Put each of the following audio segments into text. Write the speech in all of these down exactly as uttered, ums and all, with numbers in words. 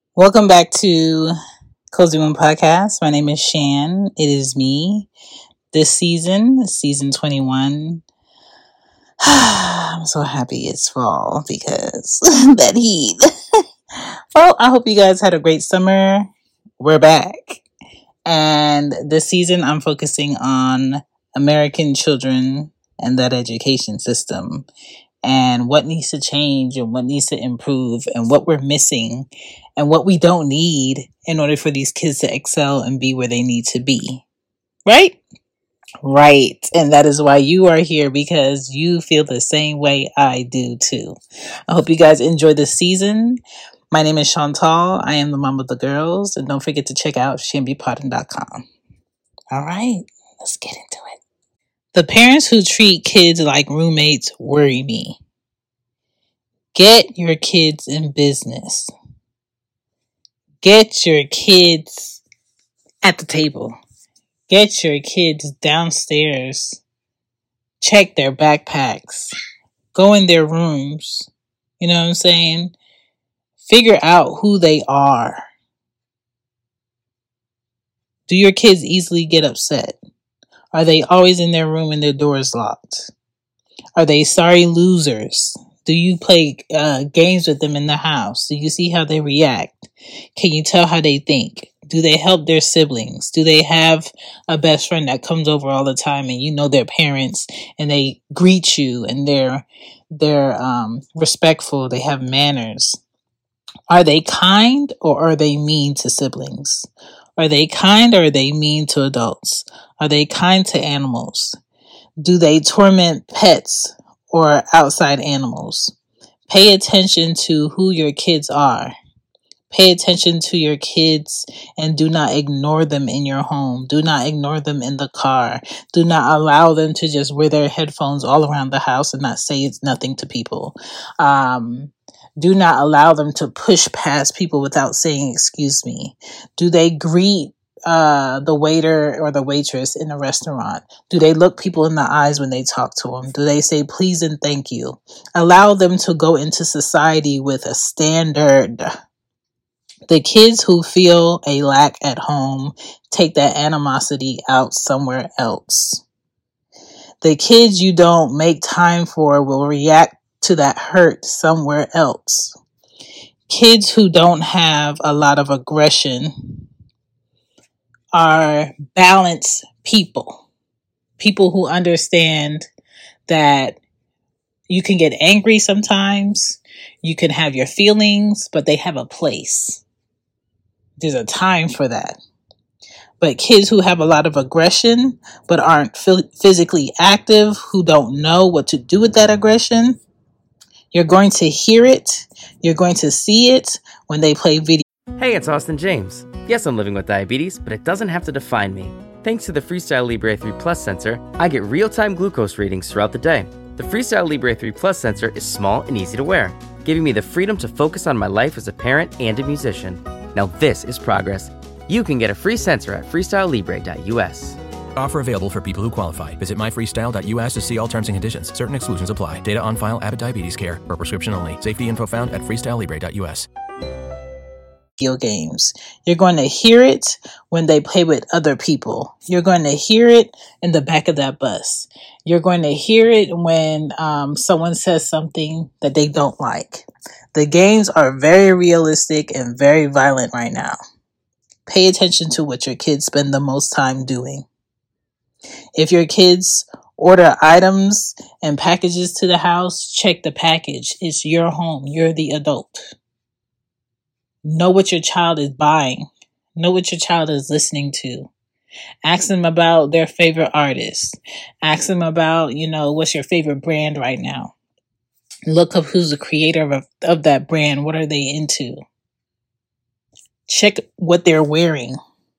Welcome back to Cozy One Podcast. My name is Shan. It is me. This season, season twenty-one. I'm so happy it's fall because that heat. Well, I hope you guys had a great summer. We're back. And this season, I'm focusing on American children and that education system, and what needs to change and what needs to improve and what we're missing and what we don't need in order for these kids to excel and be where they need to be. Right? Right. And that is why you are here, because you feel the same way I do too. I hope you guys enjoy this season. My name is Chantal. I am the mom of the girls. And don't forget to check out shamby potting dot com. All right, let's get into it. The parents who treat kids like roommates worry me. Get your kids in business. Get your kids at the table. Get your kids downstairs. Check their backpacks. Go in their rooms. You know what I'm saying? Figure out who they are. Do your kids easily get upset? Are they always in their room and their doors locked? Are they sorry losers? Do you play uh, games with them in the house? Do you see how they react? Can you tell how they think? Do they help their siblings? Do they have a best friend that comes over all the time and you know their parents and they greet you and they're they're um, respectful, they have manners? Are they kind or are they mean to siblings? Are they kind or are they mean to adults? Are they kind to animals? Do they torment pets or outside animals? Pay attention to who your kids are. Pay attention to your kids and do not ignore them in your home. Do not ignore them in the car. Do not allow them to just wear their headphones all around the house and not say it's nothing to people. Um, do not allow them to push past people without saying, excuse me. Do they greet uh, the waiter or the waitress in a restaurant? Do they look people in the eyes when they talk to them? Do they say please and thank you? Allow them to go into society with a standard. The kids who feel a lack at home, take that animosity out somewhere else. The kids you don't make time for will react to that hurt somewhere else. Kids who don't have a lot of aggression are balanced people. People who understand that you can get angry sometimes, you can have your feelings, but they have a place. There's a time for that. But kids who have a lot of aggression but aren't physically active, who don't know what to do with that aggression, you're going to hear it, you're going to see it when they play video. Hey, it's Austin James. Yes, I'm living with diabetes, but it doesn't have to define me. Thanks to the Freestyle Libre three Plus sensor, I get real-time glucose readings throughout the day. The Freestyle Libre three Plus sensor is small and easy to wear, giving me the freedom to focus on my life as a parent and a musician. Now this is progress. You can get a free sensor at freestyle libre dot u s. Offer available for people who qualify. Visit my freestyle dot u s to see all terms and conditions. Certain exclusions apply. Data on file. Abbott Diabetes Care. Per prescription only. Safety info found at freestyle libre dot u s. Video games. You're going to hear it when they play with other people. You're going to hear it in the back of that bus. You're going to hear it when um, someone says something that they don't like. The games are very realistic and very violent right now. Pay attention to what your kids spend the most time doing. If your kids order items and packages to the house, check the package. It's your home. You're the adult. Know what your child is buying. Know what your child is listening to. Ask them about their favorite artist. Ask them about, you know, what's your favorite brand right now. Look up who's the creator of, of that brand. What are they into? Check what they're wearing.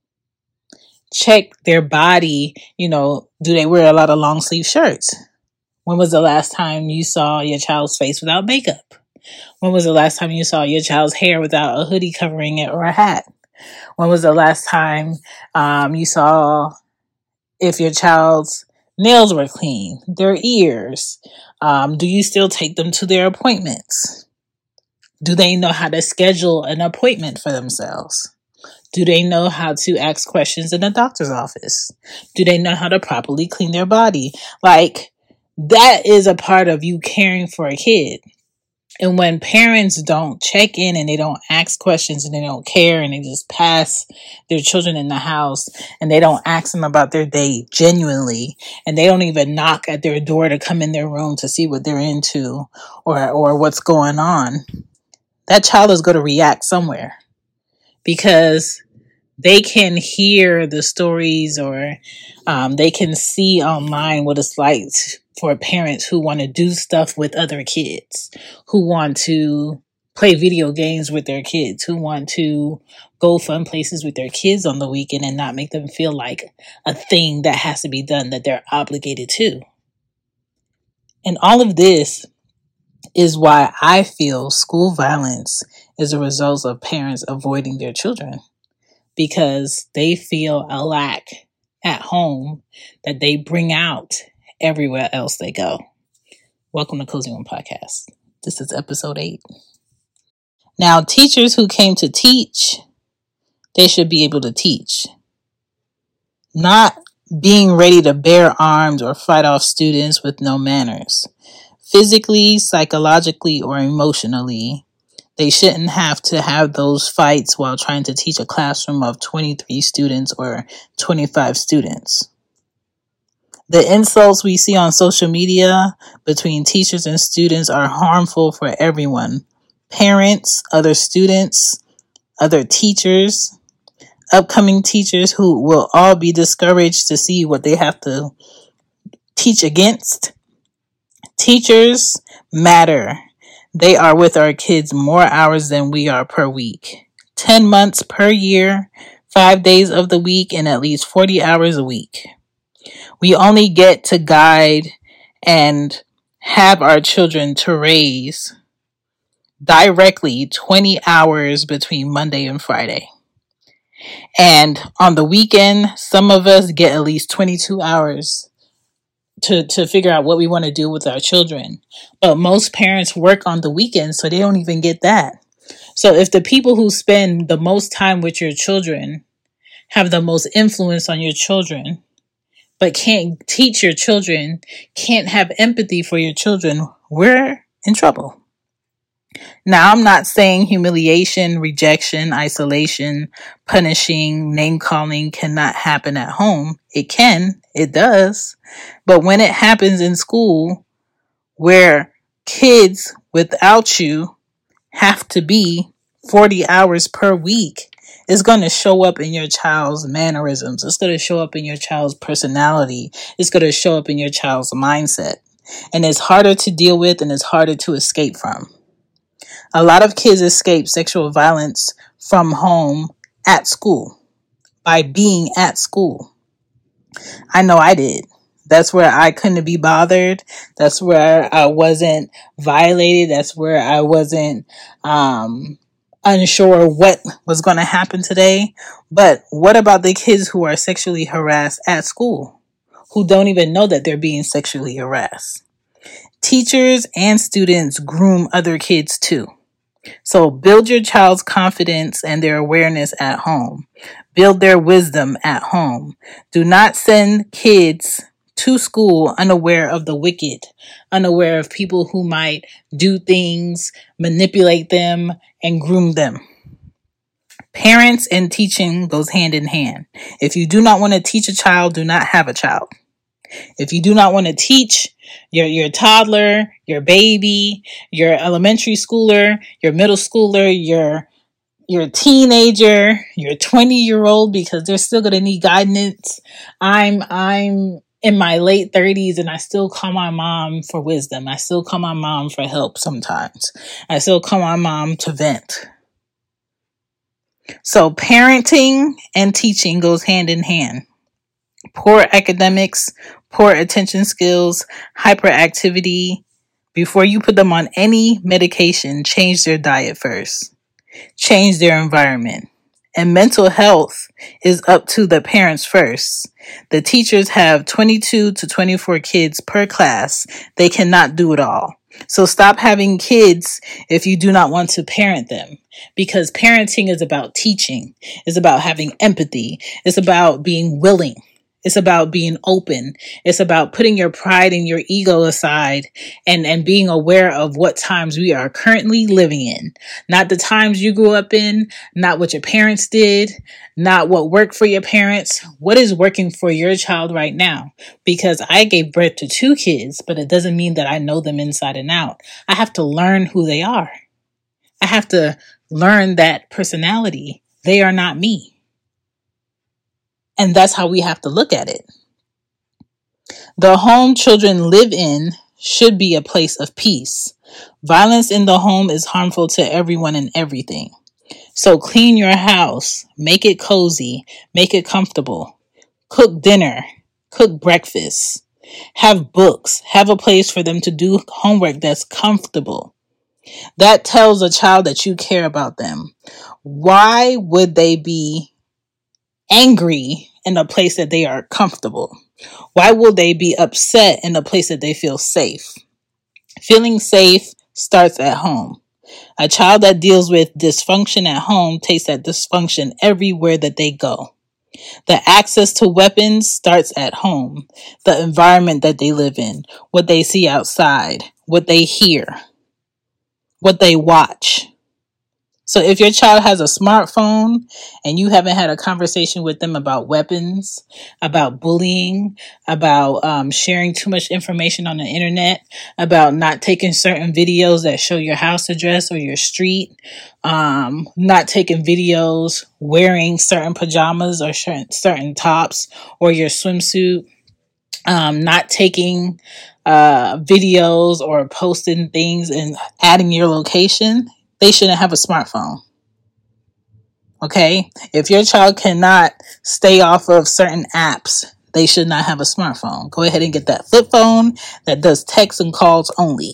Check their body. You know, do they wear a lot of long sleeve shirts? When was the last time you saw your child's face without makeup? When was the last time you saw your child's hair without a hoodie covering it or a hat? When was the last time um, you saw if your child's nails were clean, their ears? Um, do you still take them to their appointments? Do they know how to schedule an appointment for themselves? Do they know how to ask questions in a doctor's office? Do they know how to properly clean their body? Like, that is a part of you caring for a kid. And when parents don't check in and they don't ask questions and they don't care and they just pass their children in the house and they don't ask them about their day genuinely, and they don't even knock at their door to come in their room to see what they're into or, or what's going on, that child is going to react somewhere, because they can hear the stories or um, they can see online what it's like for parents who want to do stuff with other kids, who want to play video games with their kids, who want to go fun places with their kids on the weekend and not make them feel like a thing that has to be done, that they're obligated to. And all of this is why I feel school violence is a result of parents avoiding their children, because they feel a lack at home that they bring out everywhere else they go. Welcome to Cozy One Podcast. This is episode eight. Now, teachers who came to teach, they should be able to teach. Not being ready to bear arms or fight off students with no manners. Physically, psychologically, or emotionally, they shouldn't have to have those fights while trying to teach a classroom of twenty-three students or twenty-five students. The insults we see on social media between teachers and students are harmful for everyone. Parents, other students, other teachers, upcoming teachers who will all be discouraged to see what they have to teach against. Teachers matter. They are with our kids more hours than we are per week. ten months per year, five days of the week, and at least forty hours a week. We only get to guide and have our children to raise directly twenty hours between Monday and Friday. And on the weekend, some of us get at least twenty-two hours to, to figure out what we want to do with our children. But most parents work on the weekend, so they don't even get that. So if the people who spend the most time with your children have the most influence on your children, but can't teach your children, can't have empathy for your children, we're in trouble. Now, I'm not saying humiliation, rejection, isolation, punishing, name-calling cannot happen at home. It can. It does. But when it happens in school, where kids without you have to be forty hours per week, it's going to show up in your child's mannerisms. It's going to show up in your child's personality. It's going to show up in your child's mindset. And it's harder to deal with and it's harder to escape from. A lot of kids escape sexual violence from home at school by being at school. I know I did. That's where I couldn't be bothered. That's where I wasn't violated. That's where I wasn't um, unsure what was going to happen today. But what about the kids who are sexually harassed at school, who don't even know that they're being sexually harassed? Teachers and students groom other kids too. So build your child's confidence and their awareness at home. Build their wisdom at home. Do not send kids to school unaware of the wicked, unaware of people who might do things, manipulate them, and groom them. Parents and teaching goes hand in hand. If you do not want to teach a child, do not have a child. If you do not want to teach your, your toddler, your baby, your elementary schooler, your middle schooler, your, your teenager, your twenty year old, because they're still going to need guidance. I'm, I'm in my late thirties and I still call my mom for wisdom. I still call my mom for help sometimes. I still call my mom to vent. So parenting and teaching goes hand in hand. Poor academics, poor attention skills, hyperactivity. Before you put them on any medication, change their diet first. Change their environment. And mental health is up to the parents first. The teachers have twenty-two to twenty-four kids per class. They cannot do it all. So stop having kids if you do not want to parent them, because parenting is about teaching. It's about having empathy. It's about being willing. It's about being open. It's about putting your pride and your ego aside and, and being aware of what times we are currently living in. Not the times you grew up in, not what your parents did, not what worked for your parents. What is working for your child right now? Because I gave birth to two kids, but it doesn't mean that I know them inside and out. I have to learn who they are. I have to learn that personality. They are not me. And that's how we have to look at it. The home children live in should be a place of peace. Violence in the home is harmful to everyone and everything. So clean your house, make it cozy, make it comfortable. Cook dinner, cook breakfast, have books, have a place for them to do homework that's comfortable. That tells a child that you care about them. Why would they be angry in a place that they are comfortable? Why will they be upset in a place that they feel safe? Feeling safe starts at home. A child that deals with dysfunction at home takes that dysfunction everywhere that they go. The access to weapons starts at home. The environment that they live in, what they see outside, what they hear, what they watch. So if your child has a smartphone and you haven't had a conversation with them about weapons, about bullying, about um, sharing too much information on the internet, about not taking certain videos that show your house address or your street, um, not taking videos wearing certain pajamas or certain, certain tops or your swimsuit, um, not taking uh, videos or posting things and adding your location, they shouldn't have a smartphone. Okay? If your child cannot stay off of certain apps, they should not have a smartphone. Go ahead and get that flip phone that does text and calls only.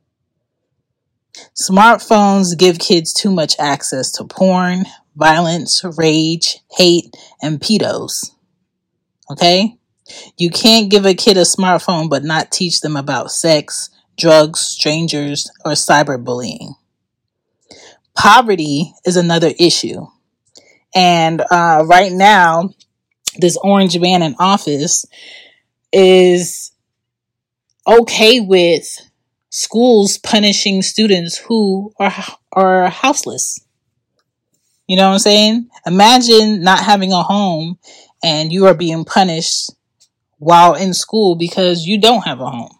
Smartphones give kids too much access to porn, violence, rage, hate, and pedos. Okay? You can't give a kid a smartphone but not teach them about sex, drugs, strangers, or cyberbullying. Poverty is another issue. And uh, right now, this orange man in office is okay with schools punishing students who are, are houseless. You know what I'm saying? Imagine not having a home and you are being punished while in school because you don't have a home.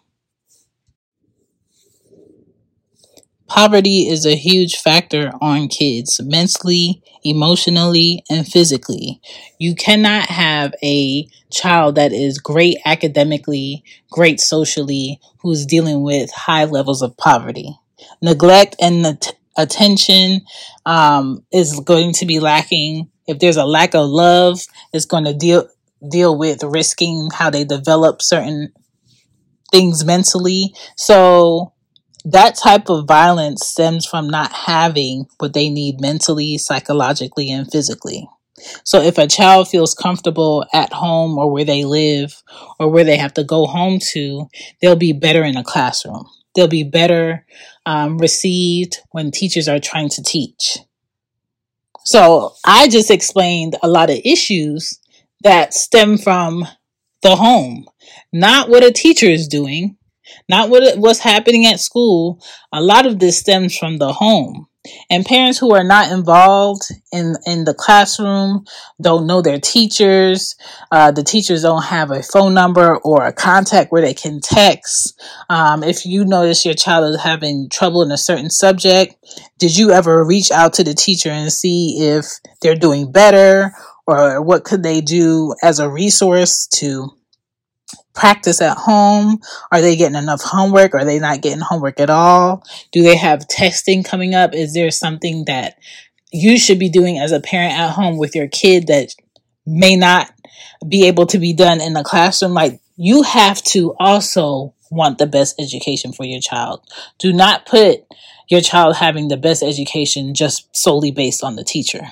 Poverty is a huge factor on kids mentally, emotionally, and physically. You cannot have a child that is great academically, great socially, who's dealing with high levels of poverty. Neglect and the attention um, is going to be lacking. If there's a lack of love, it's going to deal deal with risking how they develop certain things mentally. So that type of violence stems from not having what they need mentally, psychologically, and physically. So if a child feels comfortable at home or where they live or where they have to go home to, they'll be better in a classroom. They'll be better um, received when teachers are trying to teach. So I just explained a lot of issues that stem from the home, not what a teacher is doing. Not what what's happening at school. A lot of this stems from the home. And parents who are not involved in, in the classroom don't know their teachers. Uh, the teachers don't have a phone number or a contact where they can text. Um, if you notice your child is having trouble in a certain subject, did you ever reach out to the teacher and see if they're doing better or what could they do as a resource to practice at home? Are they getting enough homework? Are they not getting homework at all? Do they have testing coming up? Is there something that you should be doing as a parent at home with your kid that may not be able to be done in the classroom? Like, you have to also want the best education for your child. Do not put your child having the best education just solely based on the teacher.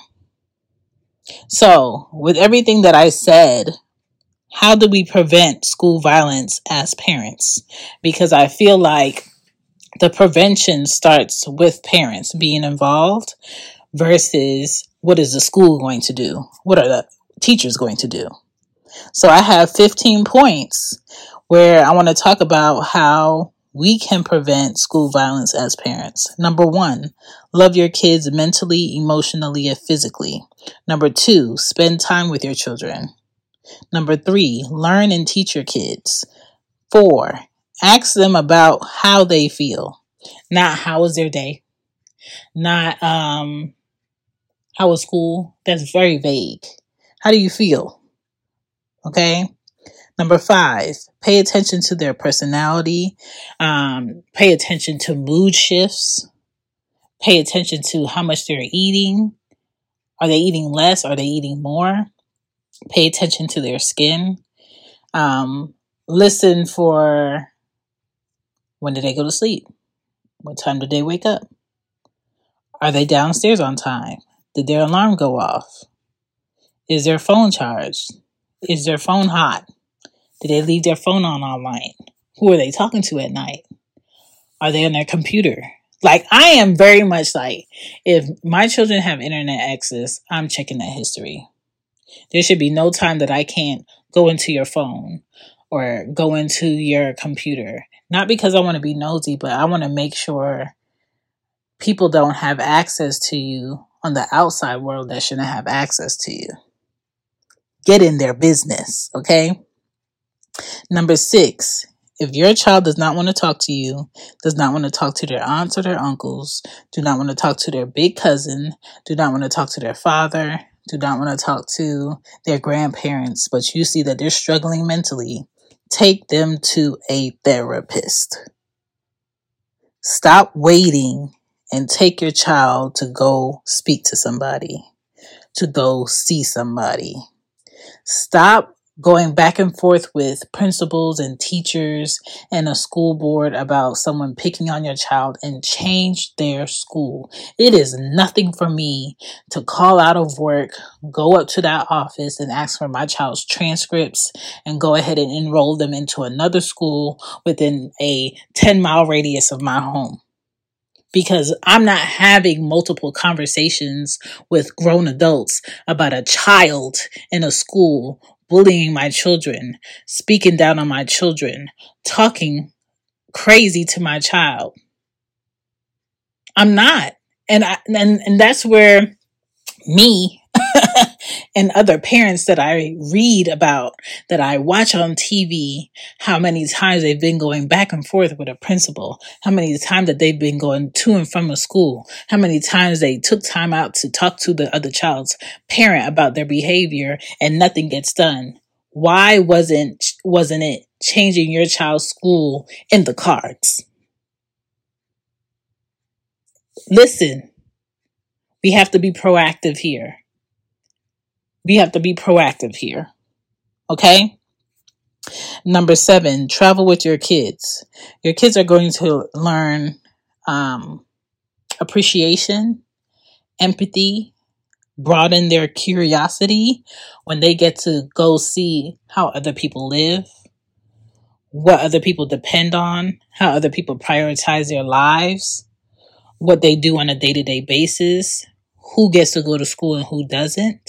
So, with everything that I said, how do we prevent school violence as parents? Because I feel like The prevention starts with parents being involved versus what is the school going to do? What are the teachers going to do? So I have fifteen points where I want to talk about how we can prevent school violence as parents. Number one, love your kids mentally, emotionally, and physically. Number two, spend time with your children. Number three, learn and teach your kids. Four, ask them about how they feel. Not how was their day. Not um, how was school. That's very vague. How do you feel? Okay. Number five, pay attention to their personality. Um, pay attention to mood shifts. Pay attention to how much they're eating. Are they eating less? Are they eating more? Pay attention to their skin. Um, listen for when did they go to sleep? What time did they wake up? Are they downstairs on time? Did their alarm go off? Is their phone charged? Is their phone hot? Did they leave their phone on all night? Who are they talking to at night? Are they on their computer? Like, I am very much like, if my children have internet access, I'm checking that history. There should be no time that I can't go into your phone or go into your computer. Not because I want to be nosy, but I want to make sure people don't have access to you on the outside world that shouldn't have access to you. Get in their business, okay? Number six, if your child does not want to talk to you, does not want to talk to their aunts or their uncles, do not want to talk to their big cousin, do not want to talk to their father, do not want to talk to their grandparents, but you see that they're struggling mentally, take them to a therapist. Stop waiting and take your child to go speak to somebody, to go see somebody. Stop going back and forth with principals and teachers and a school board about someone picking on your child, and change their school. It is nothing for me to call out of work, go up to that office and ask for my child's transcripts and go ahead and enroll them into another school within a ten mile radius of my home. Because I'm not having multiple conversations with grown adults about a child in a school bullying my children, speaking down on my children, talking crazy to my child. I'm not. And I, and, and that's where me and other parents that I read about, that I watch on T V, how many times they've been going back and forth with a principal, how many times that they've been going to and from a school, how many times they took time out to talk to the other child's parent about their behavior and nothing gets done. Why wasn't, wasn't it changing your child's school in the cards? Listen, we have to be proactive here. We have to be proactive here. Okay? Number seven, travel with your kids. Your kids are going to learn um, appreciation, empathy, broaden their curiosity when they get to go see how other people live, what other people depend on, how other people prioritize their lives, what they do on a day-to-day basis, who gets to go to school and who doesn't.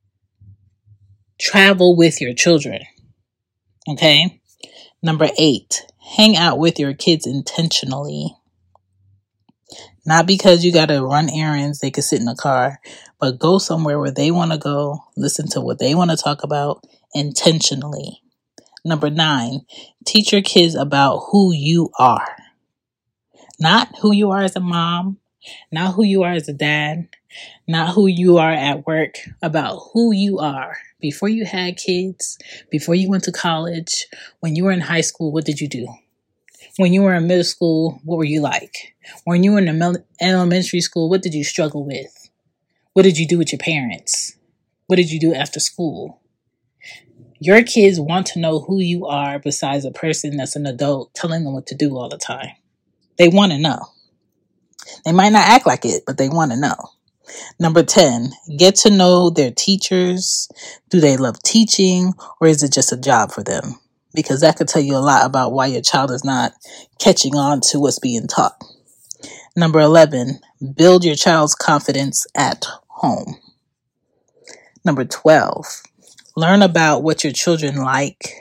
Travel with your children. Okay? Number eight, hang out with your kids intentionally. Not because you got to run errands, they could sit in the car, but go somewhere where they want to go, listen to what they want to talk about intentionally. Number nine, teach your kids about who you are. Not who you are as a mom, not who you are as a dad, not who you are at work, about who you are. Before you had kids, before you went to college, when you were in high school, what did you do? When you were in middle school, what were you like? When you were in the elementary school, what did you struggle with? What did you do with your parents? What did you do after school? Your kids want to know who you are besides a person that's an adult telling them what to do all the time. They want to know. They might not act like it, but they want to know. Number ten, get to know their teachers. Do they love teaching, or is it just a job for them? because that could tell you a lot about why your child is not catching on to what's being taught. Number eleven, build your child's confidence at home. Number twelve, learn about what your children like.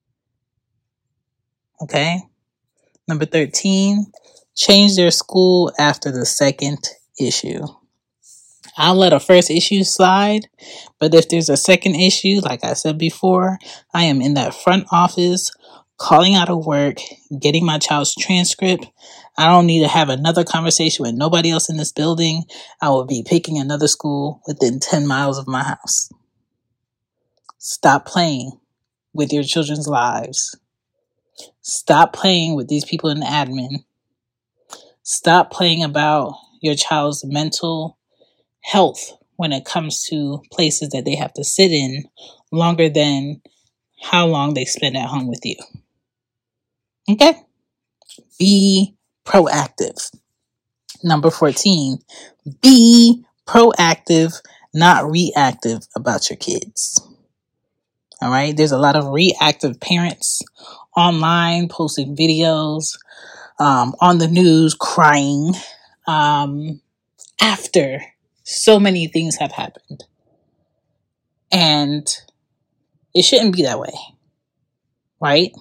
Okay. Number thirteen, change their school after the second issue. I'll let a first issue slide, but if there's a second issue, like I said before, I am in that front office, calling out of work, getting my child's transcript. I don't need to have another conversation with nobody else in this building. I will be picking another school within ten miles of my house. Stop playing with your children's lives. Stop playing with these people in admin. Stop playing about your child's mental health when it comes to places that they have to sit in longer than how long they spend at home with you. Okay? Be proactive. Number fourteen, be proactive, not reactive about your kids. All right? There's a lot of reactive parents online posting videos, um, on the news crying, um, after so many things have happened. And it shouldn't be that way, right?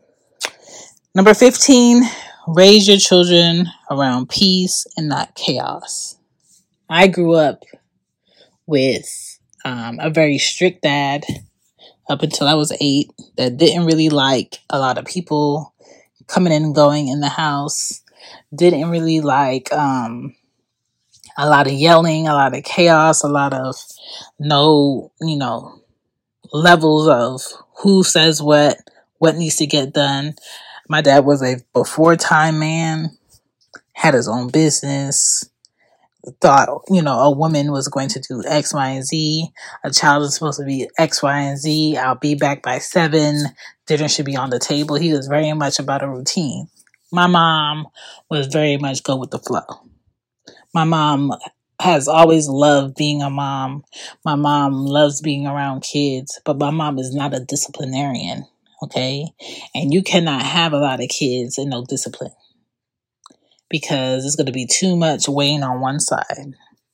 Number fifteen, raise your children around peace and not chaos. I grew up with um, a very strict dad up until I was eight that didn't really like a lot of people coming and going in the house, didn't really like um, a lot of yelling, a lot of chaos, a lot of no, you know, levels of who says what, what needs to get done. My dad was a before time man, had his own business, thought, you know, a woman was going to do X, Y, and Z. A child is supposed to be X, Y, and Z. I'll be back by seven. Dinner should be on the table. He was very much about a routine. My mom was very much go with the flow. My mom has always loved being a mom. My mom loves being around kids, but my mom is not a disciplinarian, okay? And you cannot have a lot of kids and no discipline, because it's going to be too much weighing on one side.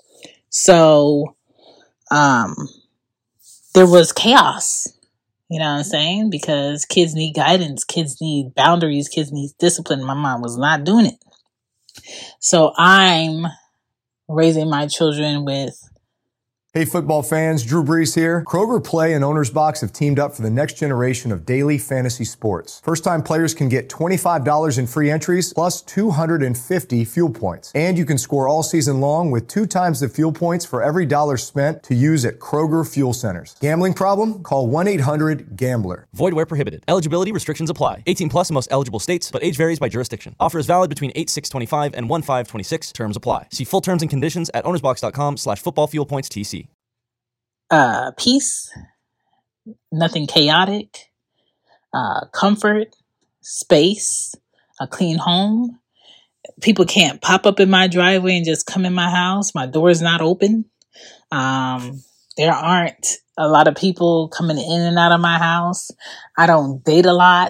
So, um, there was chaos, you know what I'm saying? Because kids need guidance, kids need boundaries, kids need discipline. My mom was not doing it. So I'm raising my children with... Hey, football fans, Drew Brees here. Kroger Play and Owner's Box have teamed up for the next generation of daily fantasy sports. First-time players can get twenty-five dollars in free entries plus two hundred fifty fuel points. And you can score all season long with two times the fuel points for every dollar spent to use at Kroger Fuel Centers. Gambling problem? Call one eight hundred gambler. Void where prohibited. Eligibility restrictions apply. eighteen plus in most eligible states, but age varies by jurisdiction. Offer is valid between eight six twenty-five and one five twenty-six. Terms apply. See full terms and conditions at ownersbox.com slash football fuel points TC. Uh, peace, nothing chaotic, uh, comfort, space, a clean home. People can't pop up in my driveway and just come in my house. My door's not open. Um, there aren't a lot of people coming in and out of my house. I don't date a lot.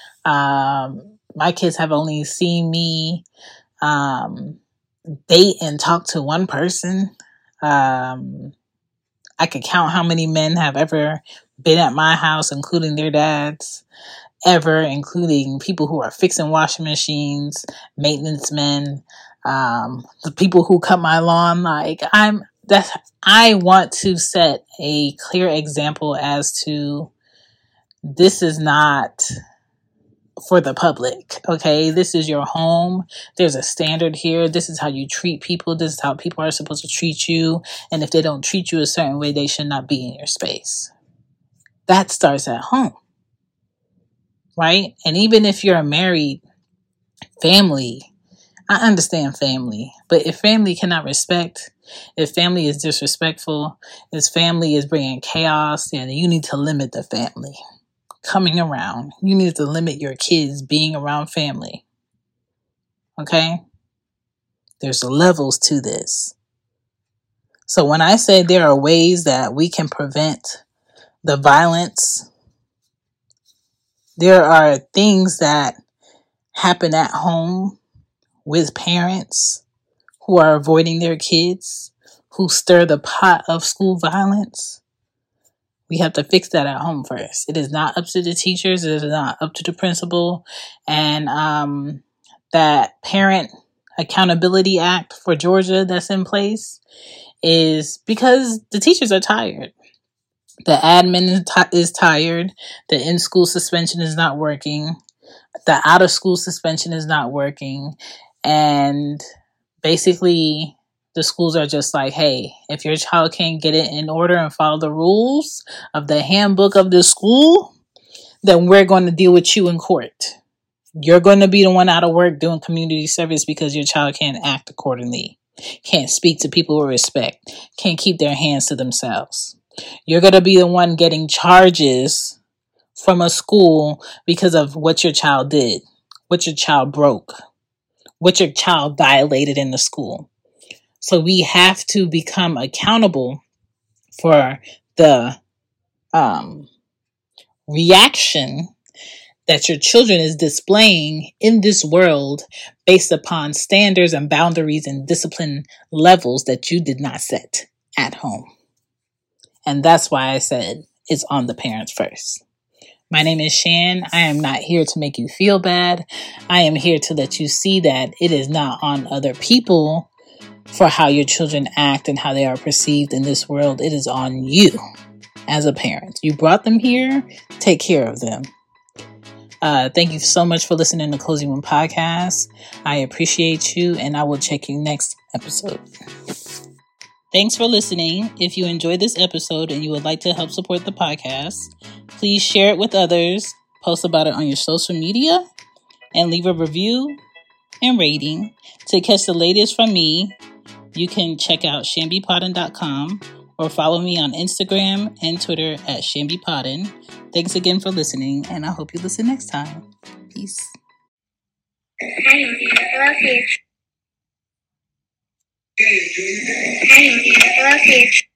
Um, my kids have only seen me, um, date and talk to one person. Um, I could count how many men have ever been at my house, including their dads, ever, including people who are fixing washing machines, maintenance men, um, the people who cut my lawn. Like I'm, that's, I want to set a clear example as to this is not for the public. Okay. This is your home. There's a standard here. This is how you treat people. This is how people are supposed to treat you. And if they don't treat you a certain way, they should not be in your space. That starts at home. Right? And even if you're a married family, I understand family, but if family cannot respect, if family is disrespectful, if family is bringing chaos, then you need to limit the family coming around. You need to limit your kids being around family. Okay? There's levels to this. So when I say there are ways that we can prevent the violence There are things that happen at home with parents who are avoiding their kids, who stir the pot of school violence. We have to fix that at home first. It is not up to the teachers. It is not up to the principal. And um, that Parent Accountability Act for Georgia that's in place is because the teachers are tired. The admin is, t- is tired. The in-school suspension is not working. The out-of-school suspension is not working. And basically, the schools are just like, hey, if your child can't get it in order and follow the rules of the handbook of the school, then we're going to deal with you in court. You're going to be the one out of work doing community service because your child can't act accordingly, can't speak to people with respect, can't keep their hands to themselves. You're going to be the one getting charges from a school because of what your child did, what your child broke, what your child violated in the school. So we have to become accountable for the um, reaction that your children is displaying in this world based upon standards and boundaries and discipline levels that you did not set at home. And that's why I said it's on the parents first. My name is Shan. I am not here to make you feel bad. I am here to let you see that it is not on other people for how your children act and how they are perceived in this world. It is on you as a parent. You brought them here. Take care of them. Uh, thank you so much for listening to Cozy One Podcast. I appreciate you, and I will check you next episode. Thanks for listening. If you enjoyed this episode and you would like to help support the podcast, please share it with others, post about it on your social media, and leave a review and rating. To catch the latest from me, you can check out shamby podden dot com or follow me on Instagram and Twitter at shamby podden. Thanks again for listening, and I hope you listen next time. Peace. I love you. I love you.